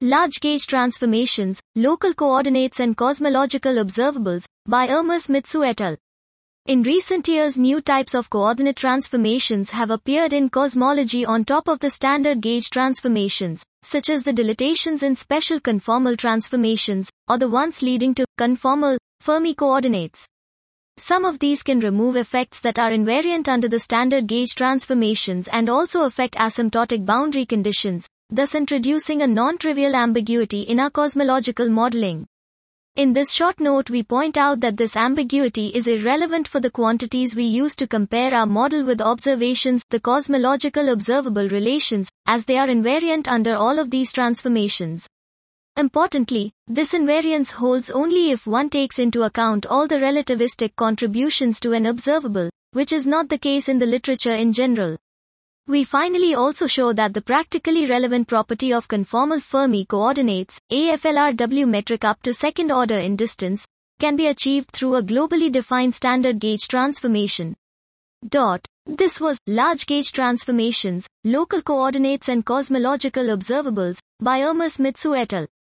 Large Gauge Transformations, Local Coordinates and Cosmological Observables, by Ermes Mitsu et al. In recent years, new types of coordinate transformations have appeared in cosmology on top of the standard gauge transformations, such as the dilatations in special conformal transformations, or the ones leading to conformal Fermi coordinates. Some of these can remove effects that are invariant under the standard gauge transformations and also affect asymptotic boundary conditions, thus introducing a non-trivial ambiguity in our cosmological modeling. In this short note, we point out that this ambiguity is irrelevant for the quantities we use to compare our model with observations, the cosmological observable relations, as they are invariant under all of these transformations. Importantly, this invariance holds only if one takes into account all the relativistic contributions to an observable, which is not the case in the literature in general. We finally also show that the practically relevant property of conformal Fermi coordinates, AFLRW metric up to second order in distance, can be achieved through a globally defined standard gauge transformation. This was Large Gauge Transformations, Local Coordinates and Cosmological Observables, by Ermes Mitsu et al.